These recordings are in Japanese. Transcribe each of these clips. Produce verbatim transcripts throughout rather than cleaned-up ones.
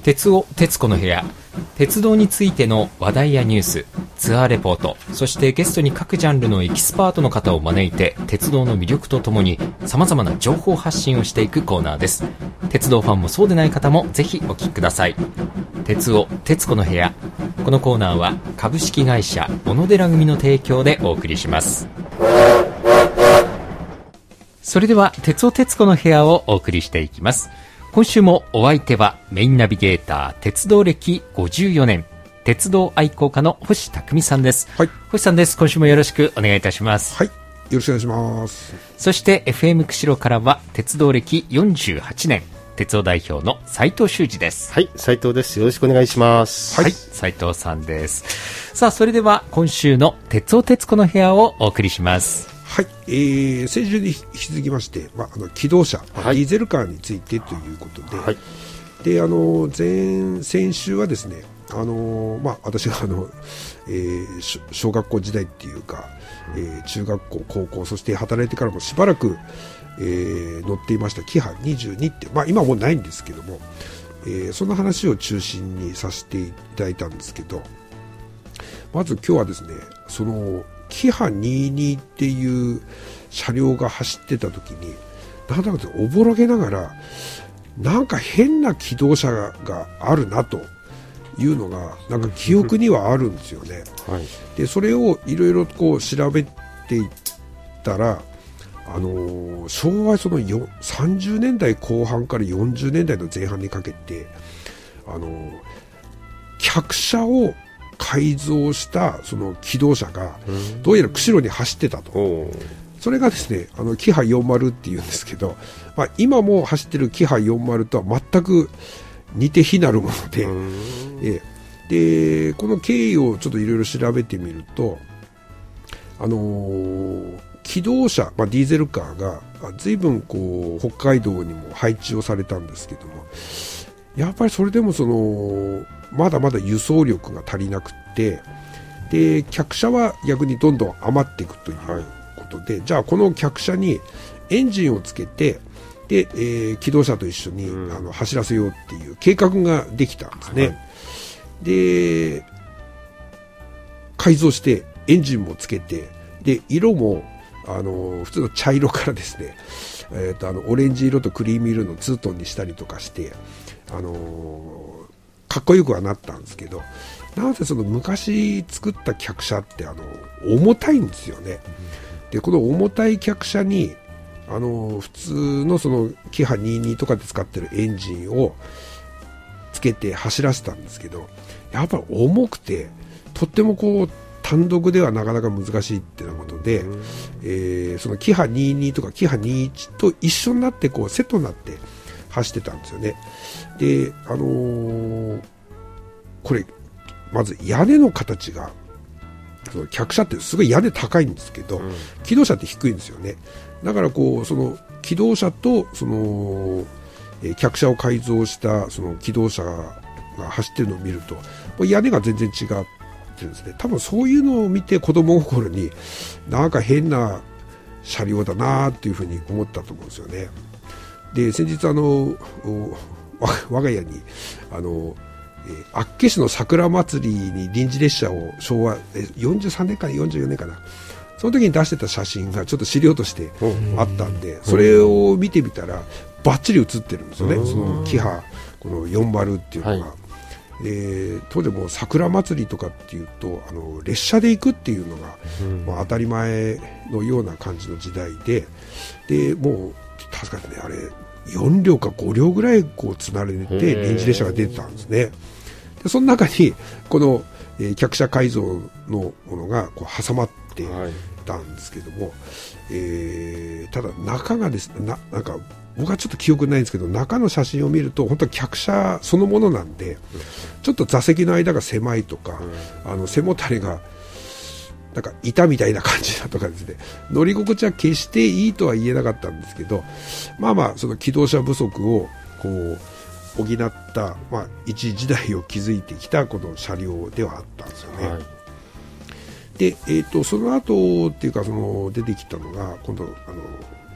鉄尾鉄子の部屋、鉄道についての話題やニュース、ツアーレポート、そしてゲストに各ジャンルのエキスパートの方を招いて鉄道の魅力とともに様々な情報発信をしていくコーナーです。鉄道ファンもそうでない方もぜひお聞きください。鉄尾鉄子の部屋、このコーナーは株式会社小野寺組の提供でお送りします。それでは鉄尾鉄子の部屋をお送りしていきます。今週もお相手はメインナビゲーター、鉄道歴ごじゅうよねん、鉄道愛好家の星匠さんです。 はい、 星さんです。今週もよろしくお願いいたします。 はい、よろしくお願いします。 そして エフエム 釧路からは鉄道歴よんじゅうはちねん、鉄道代表の斉藤修二です。 はい、斉藤です。よろしくお願いします。 はい、斉藤さんです。さあ、それでは今週の鉄尾鉄子の部屋をお送りします。 はい、えー、先週に引き続きまして、まあ、あの機動車、はい、ディーゼルカーについてということで、はい、であの前先週はですね、あのまあ、私があの、えー、小学校時代っていうか、えー、中学校、高校、そして働いてからもしばらく、えー、乗っていましたキハにじゅうにって、まあ、今はもうないんですけども、えー、その話を中心にさせていただいたんですけど、まず今日はですね、そのキハにじゅうにっていう車両が走ってた時に、なんだかおぼろげながらなんか変な気動車があるなというのがなんか記憶にはあるんですよね。はい、でそれをいろいろこう調べていったら、あのー、昭和そのさんじゅうねんだいこう半からよんじゅうねんだいの前半にかけて、あのー、客車を改造したその機動車がどうやら釧路に走ってたと。それがですね、あのキハよんじゅうっていうんですけど、まあ、今も走ってるキハよんじゅうとは全く似て非なるもので、えでこの経緯をちょっといろいろ調べてみると、あのー、機動車、まあ、ディーゼルカーが随分こう北海道にも配置をされたんですけども、やっぱりそれでもそのまだまだ輸送力が足りなくて、で客車は逆にどんどん余っていくということで、はい、じゃあこの客車にエンジンをつけて、で、えー、機動車と一緒に、うん、あの走らせようっていう計画ができたんですね。はい、で改造してエンジンもつけて、で色もあの普通の茶色からですね、えー、とあのオレンジ色とクリーム色のツートンにしたりとかして、あのーかっこよくはなったんですけど、なぜその昔作った客車ってあの重たいんですよね。でこの重たい客車にあの普通のそのキハにじゅうにとかで使ってるエンジンをつけて走らせたんですけど、やっぱり重くてとってもこう単独ではなかなか難しいっていうようなことで、えー、そのキハにじゅうにとかキハにじゅういちと一緒になってこうセットになって走ってたんですよね。で、あのー、これまず屋根の形が、その客車ってすごい屋根高いんですけど、うん、機動車って低いんですよね。だからこうその機動車とその、えー、客車を改造したその機動車が走ってるのを見ると屋根が全然違ってるんですね。多分そういうのを見て子供心になんか変な車両だなっていうふうに思ったと思うんですよね。で先日あの我が家にあの、えー、厚岸の桜祭りに臨時列車を昭和よんじゅうさんねんかよんじゅうよねんかな、その時に出してた写真がちょっと資料としてあったんで、それを見てみたらバッチリ写ってるんですよね。そのキハこのよんじゅうっていうのが、はい、で当時も桜祭りとかっていうとあの列車で行くっていうのが、まあ、当たり前のような感じの時代で、でもう確かにねあれよんりょうかごりょうぐらいこうつなれて臨時列車が出てたんですね。でその中にこの、えー、客車改造のものがこう挟まってたんですけども、はい、えー、ただ中がですね な, なんか僕はちょっと記憶ないんですけど、中の写真を見ると本当は客車そのものなんで、ちょっと座席の間が狭いとか、うん、あの背もたれがなんか板みたいな感じだとかですね、乗り心地は決していいとは言えなかったんですけど、まあまあその機動車不足をこう補った、まあ、一時代を築いてきたこの車両ではあったんですよね。はい、で、えーと、その後っていうかその出てきたのが今度あの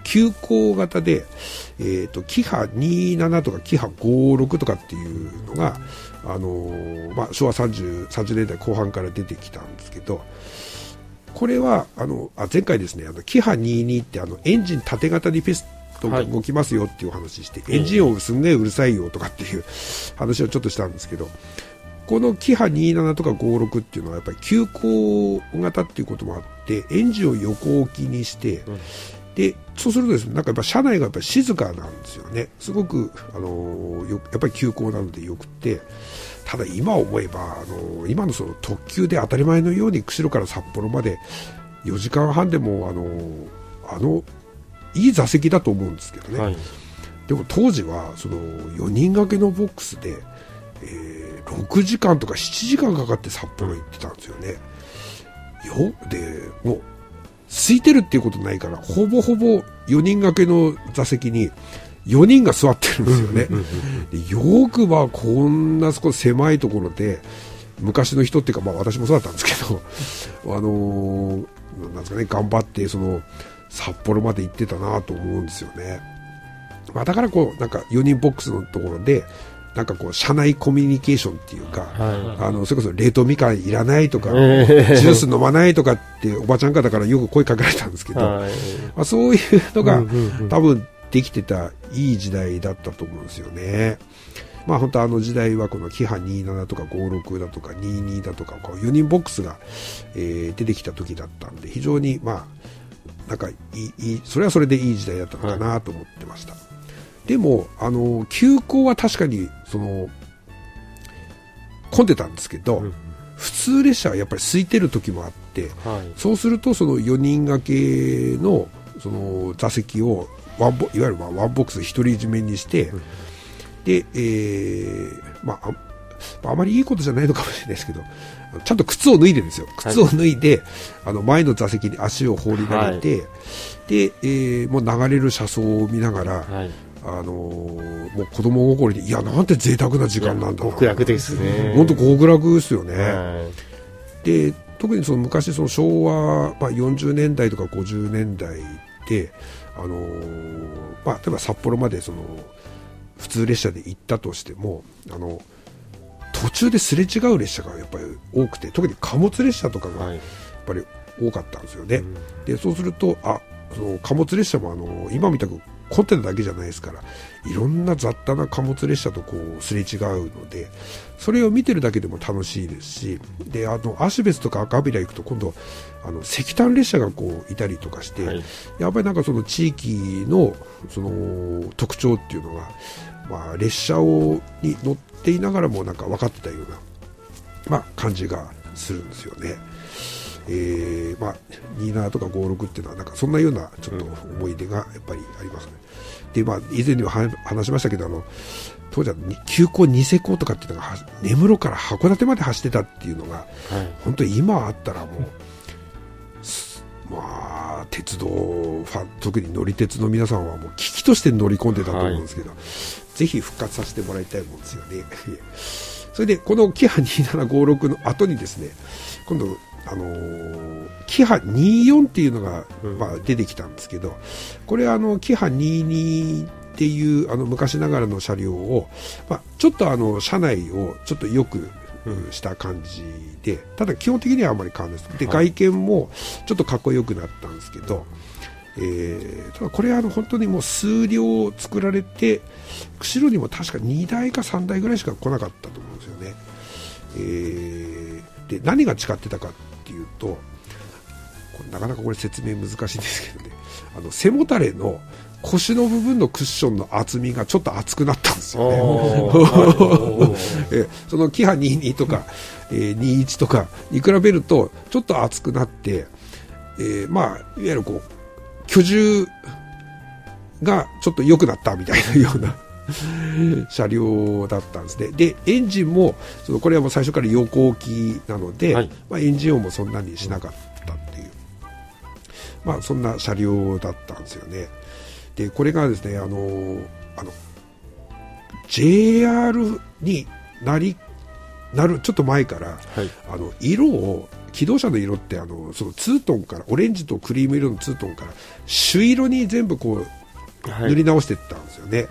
急行型で、えー、とキハにじゅうななとかキハごじゅうろくとかっていうのが、あのーまあ、昭和さんじゅうねんだいこう半から出てきたんですけど、これはあのあ前回ですね、あのキハにじゅうにってあのエンジン縦型にピストンが動きますよっていうお話して、はい、エンジン音すんげえうるさいよとかっていう話をちょっとしたんですけど、このキハにじゅうななとかごじゅうろくっていうのはやっぱり急行型っていうこともあってエンジンを横置きにして、うん、でそうするとですね、なんかやっぱ車内がやっぱり静かなんですよね。すごく、あのー、よやっぱり急行なのでよくて、ただ今思えば、あのー、今のその特急で当たり前のように釧路から札幌までよじかんはんでも、あのー、あのいい座席だと思うんですけどね、はい、でも当時はそのよにん掛けのボックスで、えー、ろくじかんとかしちじかんかかって札幌行ってたんですよね。よでもう空いてるっていうことないから、ほぼほぼよにん掛けの座席によにんが座ってるんですよね。でよくまあこんな少し狭いところで昔の人っていうか、まあ私もそうだったんですけど、あのー、なんですかね、頑張ってその札幌まで行ってたなと思うんですよね。まあ、だからこうなんかよにんボックスのところでなんかこう車内コミュニケーションっていうか、はい、あのそれこそ冷凍みかんいらないとか、えー、ジュース飲まないとかっておばちゃん方からよく声かけられたんですけど、はい、まあ、そういうのが、うんうんうん、多分できてたいい時代だったと思うんですよね。まあ本当あの時代はこのキハにじゅうななとかごじゅうろくだとかにじゅうにだとかこうよにんボックスが、えー、出てきた時だったんで、非常にまあなんかいい、いいそれはそれでいい時代だったのかなと思ってました。はい、でもあの急行は確かにその混んでたんですけど、うん、普通列車はやっぱり空いてる時もあって、はい、そうするとそのよにん掛けのその座席をワンボいわゆるワンボックス独り占めにして、うん、で、えーまあ、あまりいいことじゃないのかもしれないですけど、ちゃんと靴を脱いでるんですよ。靴を脱いで、はい、あの前の座席に足を放り投げて、はい、で、えー、もう流れる車窓を見ながら、はい、あのー、もう子供心にいやなんて贅沢な時間なんだな、 極楽ですね。 本当極楽ですよね。 はい、 で特にその昔その昭和、まあ、よんじゅうねんだいとかごじゅうねんだいで、あのーまあ、例えば札幌までその普通列車で行ったとしても、あの途中ですれ違う列車がやっぱり多くて、特に貨物列車とかがやっぱり多かったんですよね。はい、でそうするとあその貨物列車もあの今みたく混んでただけじゃないですから、いろんな雑多な貨物列車とこうすれ違うので、それを見てるだけでも楽しいですし、であのアシベスとか赤ビラ行くと今度あの石炭列車がこういたりとかして、はい、やっぱりなんかその地域のその特徴っていうのが、まあ、列車をに乗っていながらもなんか分かってたような、まあ、感じがするんですよね。えーまあ、にじゅうななとかごじゅうろくっていうのはなんかそんなようなちょっと思い出がやっぱりありますね。で、まあ、以前には話しましたけど、あの当時は急行ニセコとかっていうのが根室から函館まで走ってたっていうのが、はい、本当に今あったらもう、まあ、鉄道ファン特に乗り鉄の皆さんはもう危機として乗り込んでたと思うんですけど、はい、ぜひ復活させてもらいたいもんですよね。それでこのキハにじゅうななごじゅうろくの後にですね、今度あのー、キハにじゅうよんっていうのが、まあ、出てきたんですけど、これはあのキハにじゅうにっていうあの昔ながらの車両を、まあ、ちょっとあの車内をちょっとよくした感じで、ただ基本的にはあまり変わらないです。で外見もちょっとかっこよくなったんですけど、えー、ただこれはあの本当にもう数両作られて、釧路にも確かにだいかさんだいぐらいしか来なかったと思うんですよね。えー、で何が違ってたかっていうと、これなかなかこれ説明難しいんですけどね、あの背もたれの腰の部分のクッションの厚みがちょっと厚くなったんですよね。えそのキハにじゅうにとか、えー、にじゅういちとかに比べるとちょっと厚くなって、えー、まあいわゆるこう居住がちょっと良くなったみたいなような車両だったんですね。でエンジンもそのこれはもう最初から横置きなので、はい、まあ、エンジン音もそんなにしなかったっていう、まあ、そんな車両だったんですよね。でこれがですね、あのあの ジェイアール になりなるちょっと前から、はい、あの色を気動車の色ってあのそのツートンからオレンジとクリーム色のツートンから朱色に全部こう塗り直していったんですよね、はい、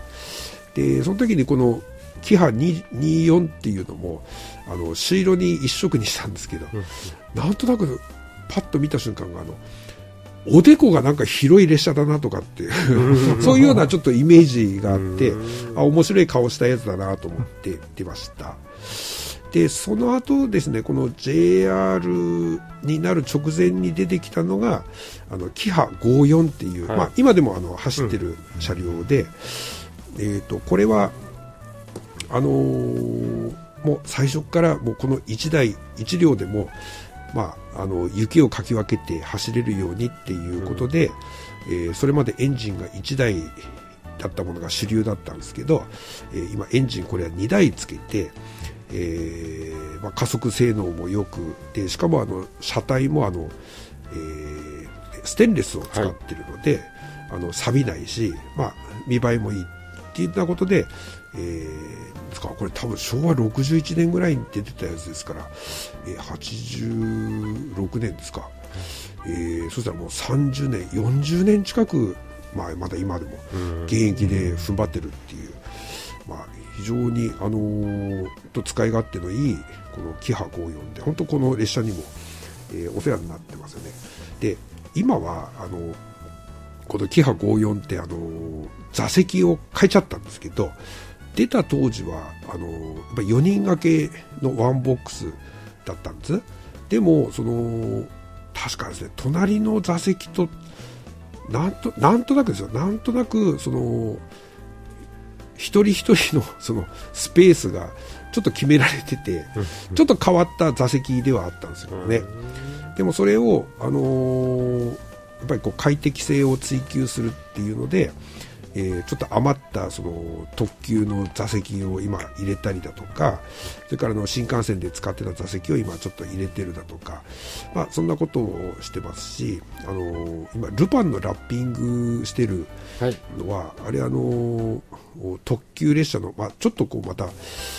でその時にこのキハにじゅうよんっていうのもあの朱色に一色にしたんですけど、うん、なんとなくパッと見た瞬間があのおでこがなんか広い列車だなとかってそういうようなちょっとイメージがあってあ面白い顔したやつだなと思って出ました。でその後ですねこの ジェイアール になる直前に出てきたのがあのキハごじゅうよんっていう、はいまあ、今でもあの走ってる車両で、うんえー、とこれはあのー、もう最初からもうこのいちだいいち両でもまあ、あの雪をかき分けて走れるようにっていうことで、うんえー、それまでエンジンがいちだいだったものが主流だったんですけど、えー、今エンジンこれはにだいつけて、えーまあ、加速性能もよくでしかもあの車体もあの、えー、ステンレスを使っているので、はい、あの錆びないし、まあ、見栄えもいいっていったことで、えーこれ多分しょうわろくじゅういちねんぐらいに出てたやつですから、えー、はちじゅうろくねんですか、えー、そしたらもうさんじゅうねんよんじゅうねん近く、まあ、まだ今でも現役で踏ん張ってるっていう、まあ、非常に、あのー、と使い勝手のいいこのキハごじゅうよんで本当この列車にも、えー、お世話になってますよね。で今はあのこのキハごじゅうよんって、あのー、座席を変えちゃったんですけど出た当時はあのやっぱよにん掛けのワンボックスだったんです。でもその確かですね隣の座席となんとなんとなくですよなんとなくその一人一人のそのスペースがちょっと決められててちょっと変わった座席ではあったんですよね。でもそれをあのー、やっぱりこう快適性を追求するっていうのでえー、ちょっと余ったその特急の座席を今入れたりだとかそれからの新幹線で使ってた座席を今ちょっと入れてるだとか、まあ、そんなことをしてますし、あのー、今ルパンのラッピングしてるのは、はい、あれあのー、特急列車の、まあ、ちょっとこうまた、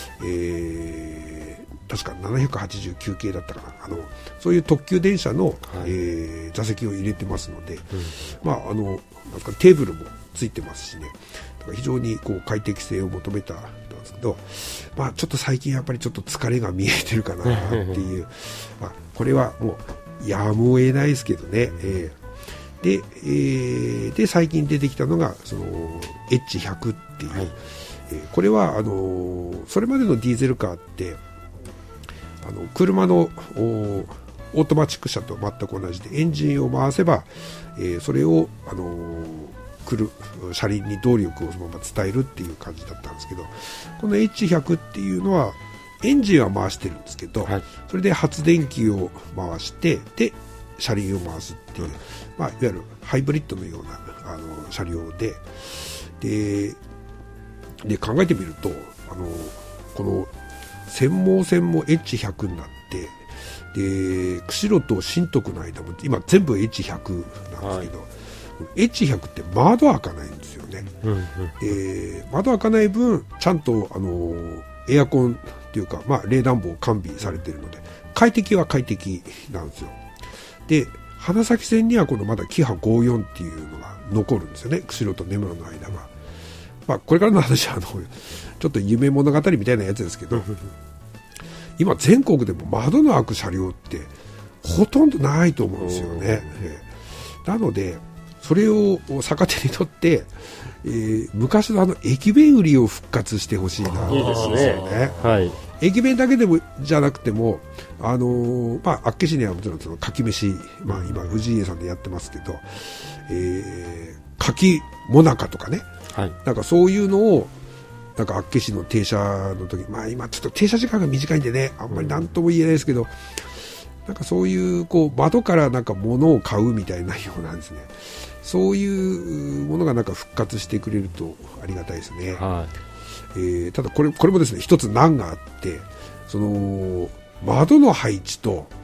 えー、確かななひゃくはちじゅうきゅう系だったかなあのそういう特急電車の、はいえー、座席を入れてますので、うんまあ、あのなんかテーブルもついてますしねだから非常にこう快適性を求めたんですけど、まあ、ちょっと最近やっぱりちょっと疲れが見えてるかなっていうまあこれはもうやむを得ないですけどね、えー、で,、えー、で最近出てきたのがその エイチひゃく っていう、はいえー、これはあのそれまでのディーゼルカーってあの車のオートマチック車と全く同じでエンジンを回せば、えー、それを、あのー、来る車輪に動力をそのまま伝えるっていう感じだったんですけどこの エイチひゃく っていうのはエンジンは回してるんですけど、はい、それで発電機を回してで車輪を回すっていう、まあ、いわゆるハイブリッドのようなあの車両で、で、で考えてみるとあのこの専門線も エイチひゃく になってで釧路と新徳の間も今全部 エイチひゃく なんですけど、はい、エイチひゃく って窓開かないんですよね、うんうんえー、窓開かない分ちゃんとあのエアコンっていうか、まあ、冷暖房完備されているので快適は快適なんですよ。で花咲線にはこのまだキハごじゅうよんっていうのが残るんですよね釧路と根室の間が、まあ、これからの話はあのちょっと夢物語みたいなやつですけど今全国でも窓の開く車両ってほとんどないと思うんですよね。なのでそれを逆手にとって、えー、昔のあの駅弁売りを復活してほしいなと思うんですよね。はい、駅弁だけでもじゃなくても、あのーまあ、厚岸にはもちろんそのかき飯、まあ、今藤井家さんでやってますけど、えー、かきもなかとかね、はい、なんかそういうのをなんか厚岸の停車の時、まあ、今ちょっと停車時間が短いんでねあんまり何とも言えないですけど、なんかそういうこう窓からなんか物を買うみたいなようなんですね。そういうものがなんか復活してくれるとありがたいですね。はいえー、ただこれ、これもですね一つ難があって、その窓の配置と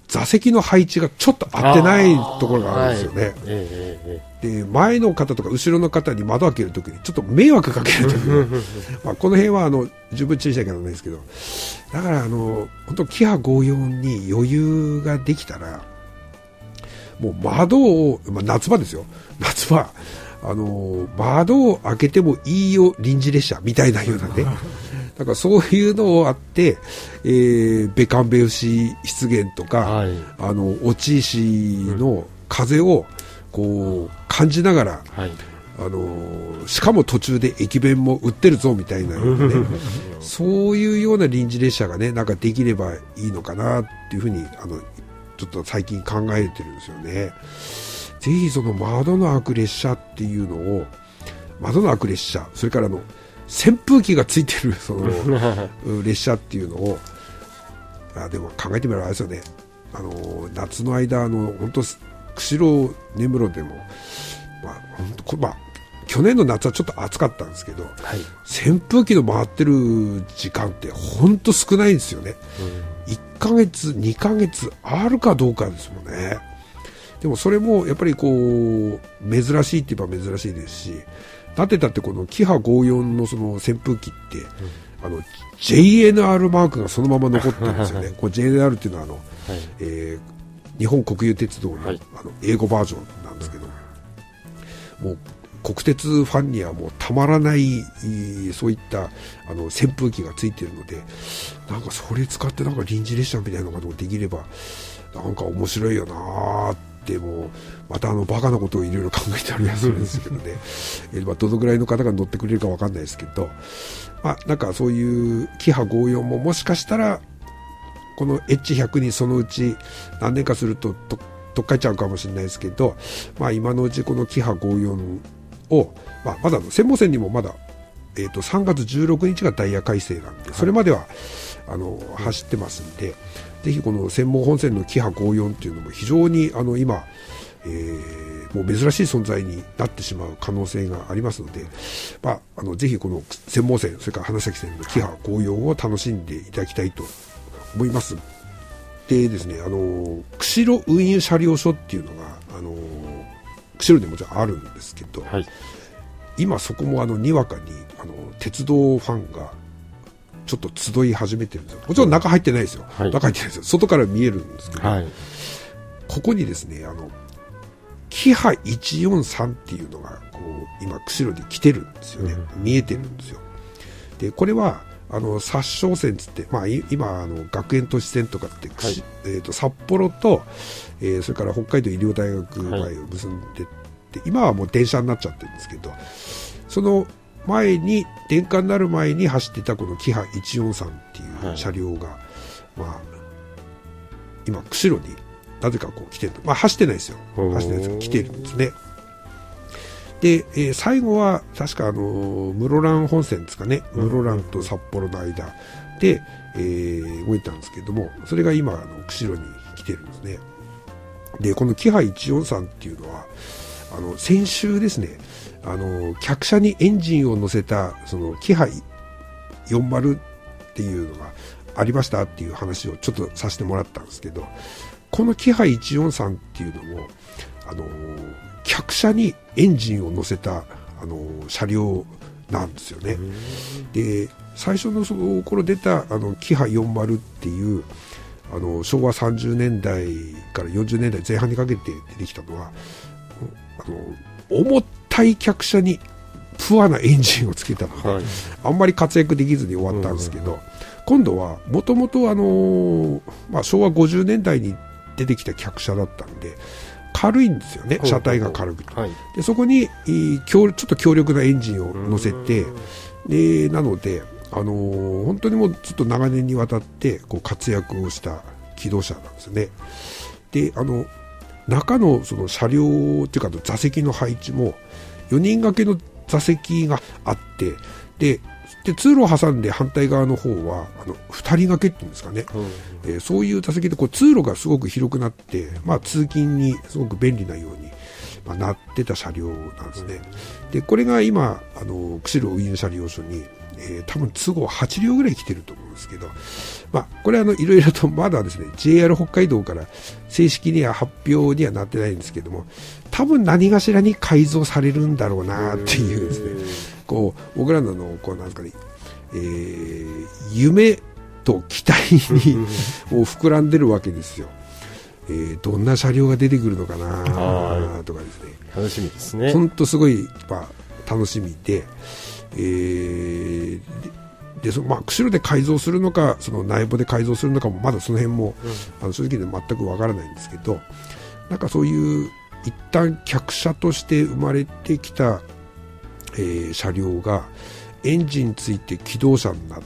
座席の配置がちょっと合ってないところがあるんですよね、はいえー、で前の方とか後ろの方に窓開けるときにちょっと迷惑かけるときにまあこの辺はあの十分注意しなきゃならないですけど、だからあの本当キハごじゅうよんに余裕ができたらもう窓を、まあ、夏場ですよ、夏場あの窓を開けてもいいよ臨時列車みたいなようなねだからそういうのをあって、えー、ベカンベウシ湿原とか、はい、あの落ち石の風をこう感じながら、はい、あのしかも途中で駅弁も売ってるぞみたいな、ね、そういうような臨時列車がねなんかできればいいのかなっていうふうにあのちょっと最近考えてるんですよね。ぜひその窓の開く列車っていうのを窓の開く列車、それからあの扇風機がついてるその列車っていうのをあでも考えてみればあれですよね、あの夏の間あの本当釧路根室でも、まあ本当まあ、去年の夏はちょっと暑かったんですけど、はい、扇風機の回ってる時間って本当少ないんですよね、うん、いっかげつにかげつあるかどうかですもんね。でもそれもやっぱりこう珍しいって言えば珍しいですし、だってだってこのキハごじゅうよんのその扇風機って、うん、あの ジェイエヌアール マークがそのまま残ってるんですよねこれ ジェイエヌアール っていうのはあの、はいえー、日本国有鉄道の、はい、あの英語バージョンなんですけど、うん、もう国鉄ファンにはもうたまらないそういったあの扇風機がついているので、なんかそれ使ってなんか臨時列車みたいなのができればなんか面白いよなーってもうまたあのバカなことをいろいろ考えてあるやつなんですけどねえ、まあ、どのぐらいの方が乗ってくれるかわかんないですけど、まあ、なんかそういうキハごじゅうよんももしかしたらこの エイチひゃく にそのうち何年かするとととっかえちゃうかもしれないですけど、まあ、今のうちこのキハごじゅうよんを、まあ、まだ専門線にもまだ、えー、とさんがつじゅうろくにちがダイヤ改正なんで、それまではあの走ってますんで、ぜひこの専門本線のキハごじゅうよんっていうのも非常にあの今、えー、もう珍しい存在になってしまう可能性がありますので、まあ、あのぜひこの専門線それから花咲線のキハごじゅうよんを楽しんでいただきたいと思います。でですね、あの釧路運輸車両所っていうのがあの釧路にもちろんあるんですけど、はい、今そこもあのにわかにあの鉄道ファンがちょっと集い始めてるんですよ。もちろん中入ってないですよ、はい、中入ってないですよ、外から見えるんですけど、はい、ここにですねあのキハいちよんさんっていうのがこう今釧路に来てるんですよね、うん、見えてるんですよ。でこれはあの札沼線つって、まあ、今あの学園都市線とかって、はい、えー、と札幌と、えー、それから北海道医療大学前を結んでって、はい、今はもう電車になっちゃってるんですけど、その前に電化になる前に走っていたこのキハいちよんさんっていう車両が、はい、まあ、今釧路になぜかこう来てる、まあ、走ってないですよ、走ってないですけど来てるんですね。で、えー、最後は確かあのー、室蘭本線ですかね、室蘭と札幌の間で、えー、動いたんですけども、それが今あの釧路に来てるんですね。でこのキハいちよんさんっていうのはあの先週ですね、あの客車にエンジンを乗せたそのキハよんじゅうっていうのがありましたっていう話をちょっとさせてもらったんですけど、このキハいちよんさんっていうのもあの客車にエンジンを乗せたあの車両なんですよね。で最初のその頃出たあのキハよんじゅうっていうあの昭和さんじゅうねんだいからよんじゅうねんだいぜん半にかけて出てきたのはあの重たい客車にプアなエンジンをつけたので、はい、あんまり活躍できずに終わったんですけど、うんうんうん、今度はもともとあの、まあ、昭和ごじゅうねんだいに出てきた客車だったんで軽いんですよね、車体が軽くて、はい、でそこにちょっと強力なエンジンを乗せて、でなので、あのー、本当にもうちょっと長年にわたってこう活躍をした気動車なんですね。であの中のその車両というか座席の配置もよにん掛けの座席があって、でで通路を挟んで反対側の方はあのふたり掛けっていうんですかね、うんえー、そういう座席でこう通路がすごく広くなって、まあ、通勤にすごく便利なように、 まあ、なってた車両なんですね。でこれが今あの釧路運輸車両所に、えー、多分都合はち両ぐらい来てると思うんですけど、まあ、これはあのいろいろとまだですね ジェイアール 北海道から正式には発表にはなってないんですけども、多分何かしらに改造されるんだろうなっていうですね、こう僕らのこうなんですかね、えー、夢と期待にもう膨らんでるわけですよ。えー、どんな車両が出てくるのかなとかですね、 楽しみですね。 本当すごい、まあ、楽しみで、えー、でそのまあ、釧路で改造するのかその内部で改造するのかもまだその辺も、うん、あの正直で全くわからないんですけど、なんかそういう一旦客車として生まれてきた、えー、車両がエンジンついて気動車になって、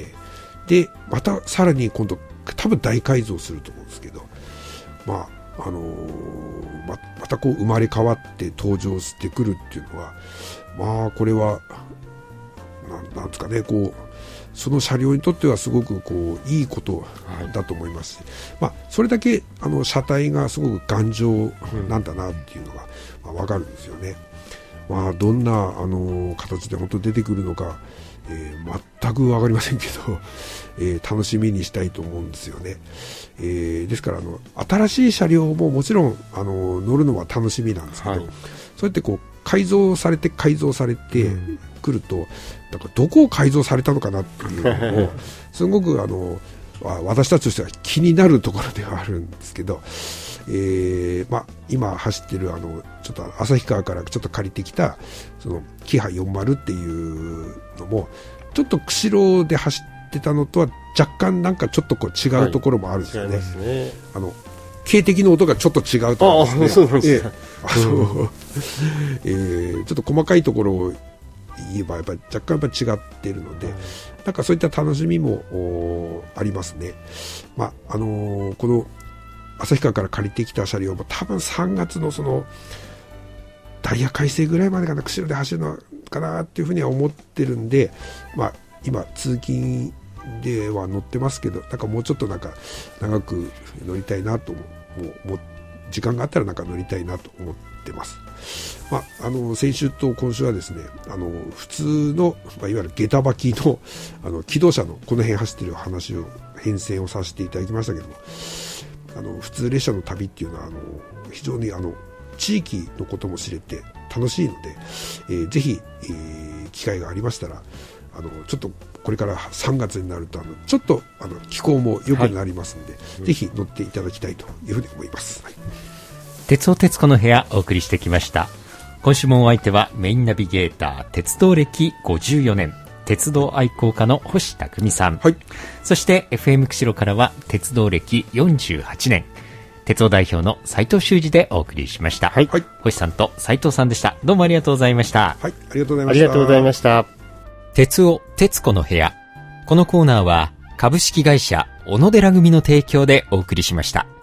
でまたさらに今度多分大改造すると思うんですけど、まああのー、ま, またこう生まれ変わって登場してくるっていうのは、まあこれは な, なんですかね、こうその車両にとってはすごくこういいことだと思いますし、はい、まあ、それだけあの車体がすごく頑丈なんだなっていうのが、まあ、分かるんですよね。まあ、どんなあの形で本当出てくるのか、えー、全く分かりませんけど、えー、楽しみにしたいと思うんですよね。えー、ですからあの新しい車両ももちろんあの乗るのは楽しみなんですけど、はい、そうやってこう改造されて改造されてくると、うん、なんかどこを改造されたのかなっていうのもすごくあの私たちとしては気になるところではあるんですけど、えーまあ、今走ってるあのちょっと旭川からちょっと借りてきたそのキハよんじゅうっていうのもちょっと釧路で走ってたのとは若干なんかちょっとこう違うところもあるんですよね。はい、ね、あの警笛の音がちょっと違うとかですね。ああ、そうなんですね。えーあのえー、ちょっと細かいところを言えばやっぱり若干やっぱ違っているので、なんかそういった楽しみもありますね。まああのー、この旭川から借りてきた車両も多分さんがつのそのダイヤ改正ぐらいまでかな、釧路で走るのかなっていうふうには思ってるんで、まあ、今通勤では乗ってますけど、なんかもうちょっとなんか長く乗りたいなと思う、もう時間があったらなんか乗りたいなと思ってます。まあ、あの先週と今週はですね、あの普通の、まあ、いわゆる下駄履きの、あの気動車のこの辺走ってる話を編成をさせていただきましたけども、あの普通列車の旅っていうのはあの非常にあの地域のことも知れて楽しいので、えー、ぜひ、えー、機会がありましたら、あのちょっとこれからさんがつになるとあのちょっとあの気候も良くなりますので、はい、ぜひ乗っていただきたいというふうに思います。はい、 鉄尾鉄子の部屋お送りしてきました。今週もお相手はメインナビゲーター鉄道歴ごじゅうよねん鉄道愛好家の星匠さん、はい、そして エフエム 釧路からは鉄道歴よんじゅうはちねん鉄道代表の斉藤修二でお送りしました。はい、星さんと斉藤さんでした。どうもありがとうございました。 はい、ありがとうございました。 ありがとうございました。 鉄尾鉄子の部屋、このコーナーは株式会社小野寺組の提供でお送りしました。